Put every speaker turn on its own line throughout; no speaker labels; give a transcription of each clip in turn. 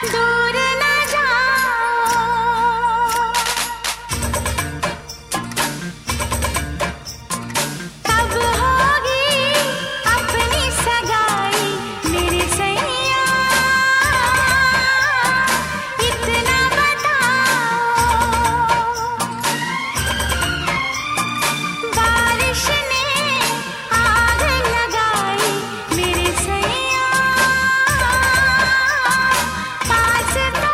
दूर न जाओ, कब होगी अपनी सगाई मेरे सैया, इतना बताओ। बारिश ने आग लगाई मेरे सैया, पास तो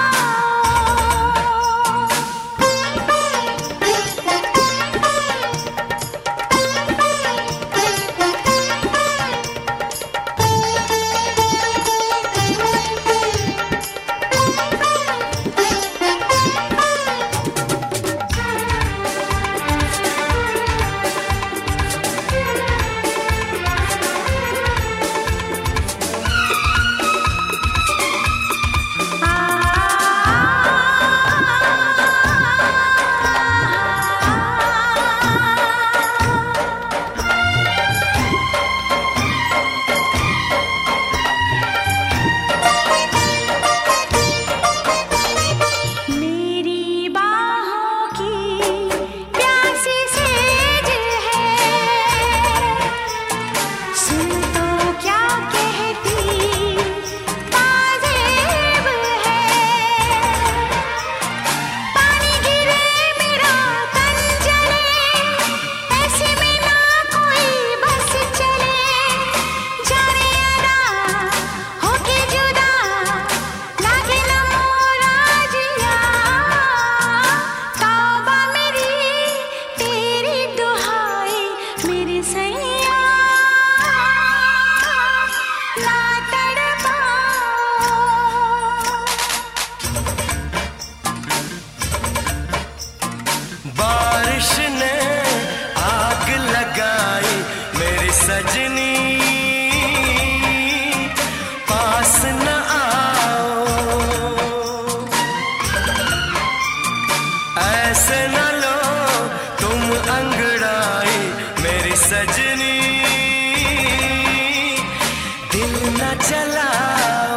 मेरी बाहों की प्यासी सेज है, सुन तो क्या कहती ताज़ेब है। पानी गिरे मेरा तन जले, ऐसे में ना कोई बस चले, जाने अदा होके जुदा लागे न मोरा जिया। तौबा मेरी तेरी दुहाई मेरे सैया, ना तड़पाओ।
बारिश ने आग लगाई मेरी सजनी, पास न आओ। ऐसे न लो तुम अंगड़ाई मेरी सजनी, दिल न जलाओ।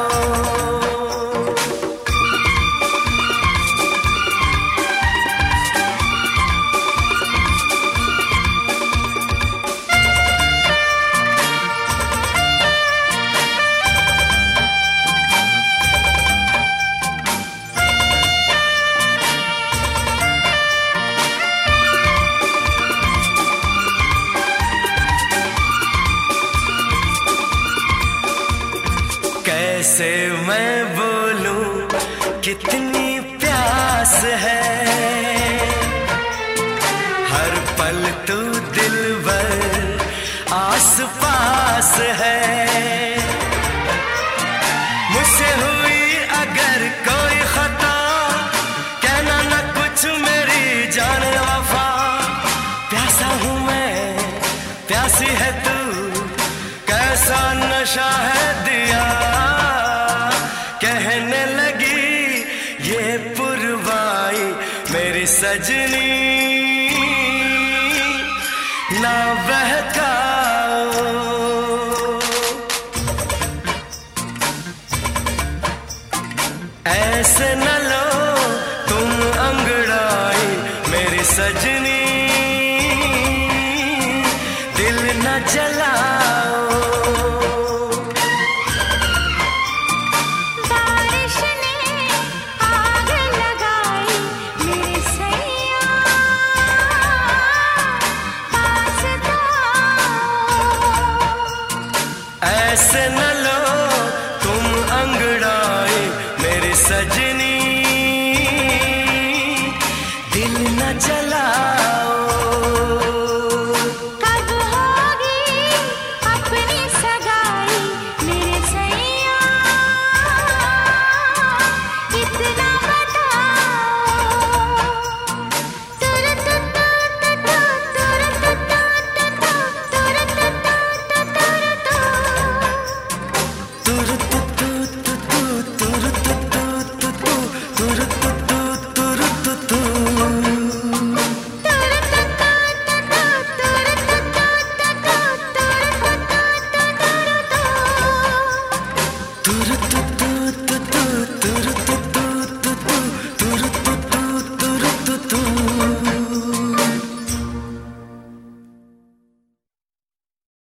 कैसे मैं बोलूं कितनी प्यास है, हर पल तू दिलबर आस पास है। मुझसे हुई अगर कोई खता, कहना न कुछ मेरी जान वफा। प्यासा हूँ मैं, प्यासी है तू, कैसा नशा है दिया। कहने लगी ये पुरवाई मेरी सजनी, ना बहकाओ। ऐसे न लो तुम अंगड़ाई मेरी सजनी, दिल न जलाओ।
बारिश ने आग लगाई मेरे सैया, पास तो
ऐसे न लो तुम अंगड़ाई मेरी सजनी, दिल न जलाओ।
कब होगी अपनी सगाई मेरे सैया, इतना बताओ। तुर तुर तुर तुर तुर तुर तुर तुर तुर तुर तुर तुर तुर तुर तुर तुर तुर तुर तुर
हूँ।